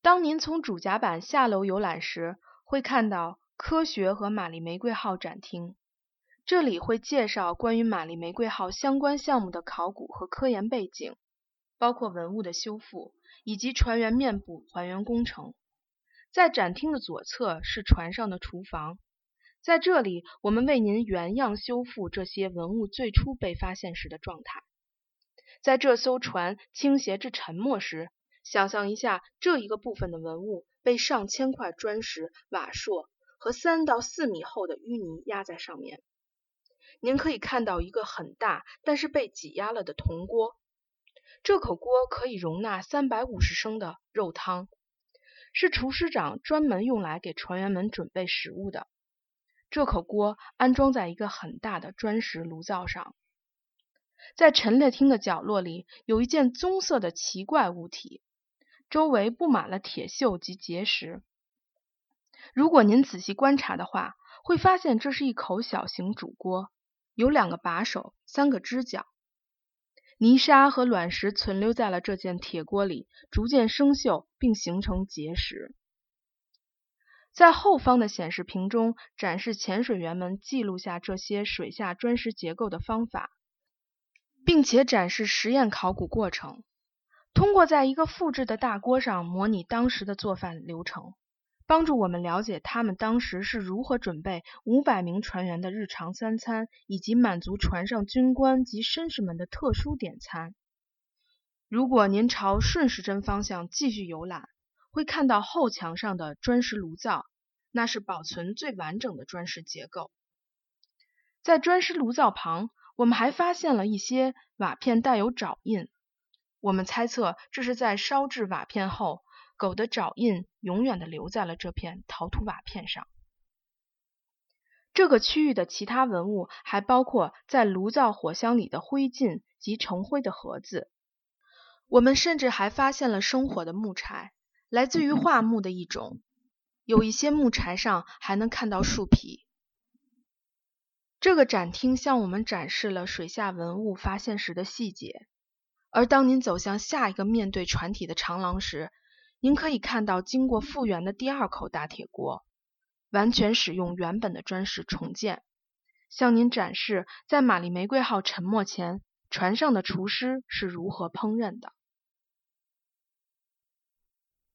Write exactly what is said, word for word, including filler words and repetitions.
当您从主甲板下楼游览时，会看到科学和玛丽玫瑰号展厅，这里会介绍关于玛丽玫瑰号相关项目的考古和科研背景，包括文物的修复以及船员面部还原工程。在展厅的左侧是船上的厨房，在这里我们为您原样修复这些文物最初被发现时的状态。在这艘船倾斜至沉没时，想象一下这一个部分的文物被上千块砖石、瓦硕和三到四米厚的淤泥压在上面。您可以看到一个很大但是被挤压了的铜锅，这口锅可以容纳三百五十升的肉汤，是厨师长专门用来给船员们准备食物的。这口锅安装在一个很大的砖石炉灶上。在陈列厅的角落里有一件棕色的奇怪物体，周围布满了铁锈及结石。如果您仔细观察的话，会发现这是一口小型煮锅，有两个把手，三个支脚。泥沙和卵石存留在了这件铁锅里，逐渐生锈并形成结石。在后方的显示屏中展示潜水员们记录下这些水下砖石结构的方法，并且展示实验考古过程，通过在一个复制的大锅上模拟当时的做饭流程，帮助我们了解他们当时是如何准备五百名船员的日常三餐，以及满足船上军官及绅士们的特殊点餐。如果您朝顺时针方向继续游览，会看到后墙上的砖石炉灶，那是保存最完整的砖石结构。在砖石炉灶旁，我们还发现了一些瓦片带有爪印，我们猜测这是在烧制瓦片后，狗的爪印永远地留在了这片陶土瓦片上。这个区域的其他文物还包括在炉灶火箱里的灰烬及盛灰的盒子。我们甚至还发现了生火的木柴，来自于桦木的一种，有一些木柴上还能看到树皮。这个展厅向我们展示了水下文物发现时的细节，而当您走向下一个面对船体的长廊时，您可以看到经过复原的第二口大铁锅，完全使用原本的砖石重建，向您展示在玛丽玫瑰号沉没前，船上的厨师是如何烹饪的。